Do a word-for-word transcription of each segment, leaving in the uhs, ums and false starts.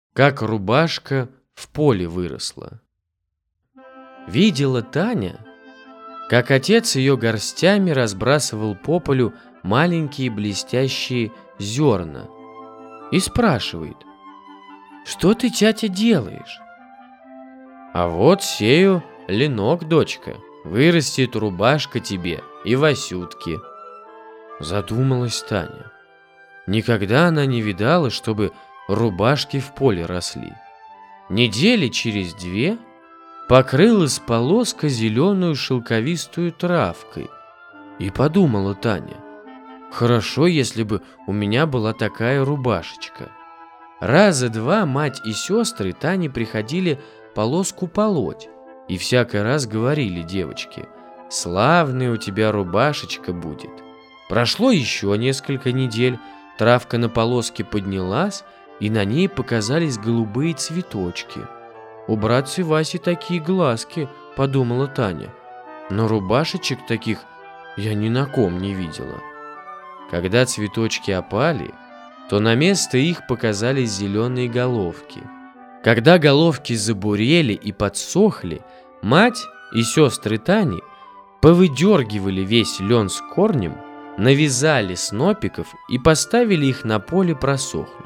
как рубашка в поле выросла. Видела Таня, как отец ее горстями разбрасывал по полю маленькие блестящие зерна, и спрашивает: «Что ты, тятя, делаешь?» «А вот сею ленок, дочка, вырастет рубашка тебе и Васютке». Задумалась Таня. Никогда она не видала, чтобы рубашки в поле росли. Недели через две покрылась полоска зеленую шелковистую травкой. И подумала Таня: хорошо, если бы у меня была такая рубашечка. Раза два мать и сестры Тане приходили полоску полоть, и всякий раз говорили девочке: славная у тебя рубашечка будет. Прошло еще несколько недель, травка на полоске поднялась, и на ней показались голубые цветочки. «У братца Васи такие глазки», — подумала Таня, «но рубашечек таких я ни на ком не видела». Когда цветочки опали, то на место их показались зеленые головки. Когда головки забурели и подсохли, мать и сестры Тани повыдергивали весь лен с корнем, навязали снопиков и поставили их на поле просохнуть.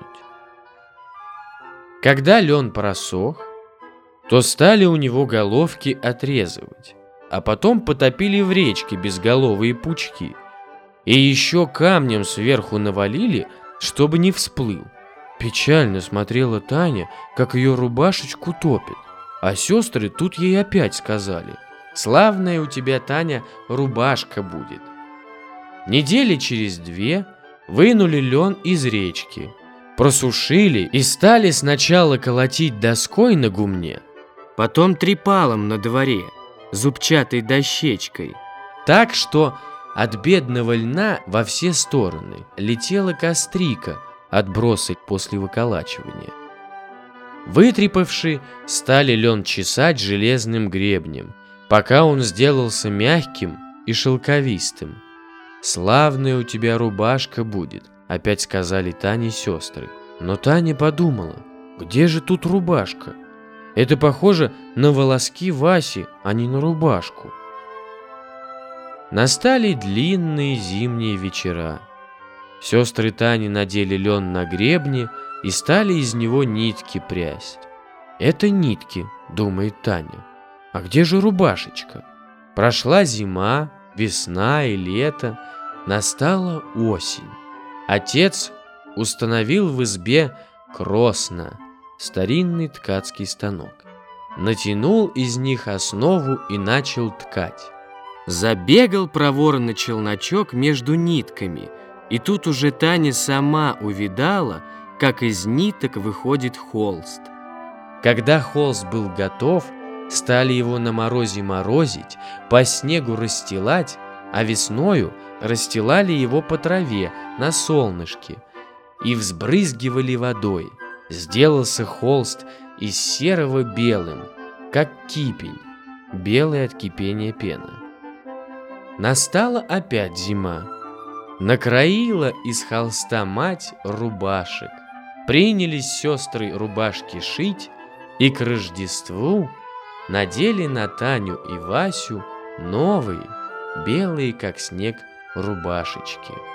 Когда лен просох, то стали у него головки отрезывать, а потом потопили в речке безголовые пучки и еще камнем сверху навалили, чтобы не всплыл. Печально смотрела Таня, как ее рубашечку топит, а сестры тут ей опять сказали: «Славная у тебя, Таня, рубашка будет». Недели через две вынули лен из речки, просушили и стали сначала колотить доской на гумне, потом трепалом на дворе, зубчатой дощечкой, так что от бедного льна во все стороны летела кострика отбросить после выколачивания. Вытрепавши, стали лен чесать железным гребнем, пока он сделался мягким и шелковистым. «Славная у тебя рубашка будет», — опять сказали Тане сестры. Но Таня подумала: где же тут рубашка? Это похоже на волоски Васи, а не на рубашку. Настали длинные зимние вечера. Сестры Тани надели лен на гребни и стали из него нитки прясть. «Это нитки», — думает Таня. «А где же рубашечка?» Прошла зима, весна и лето, настала осень. Отец установил в избе кросно, старинный ткацкий станок, натянул из них основу и начал ткать. Забегал проворно челночок между нитками, и тут уже Таня сама увидала, как из ниток выходит холст. Когда холст был готов, стали его на морозе морозить, по снегу расстилать, а весною расстилали его по траве на солнышке и взбрызгивали водой. Сделался холст из серого белым, как кипень, белый от кипения пена. Настала опять зима. Накроила из холста мать рубашек. Принялись сестры рубашки шить, и к Рождеству надели на Таню и Васю новые, белые как снег, рубашечки.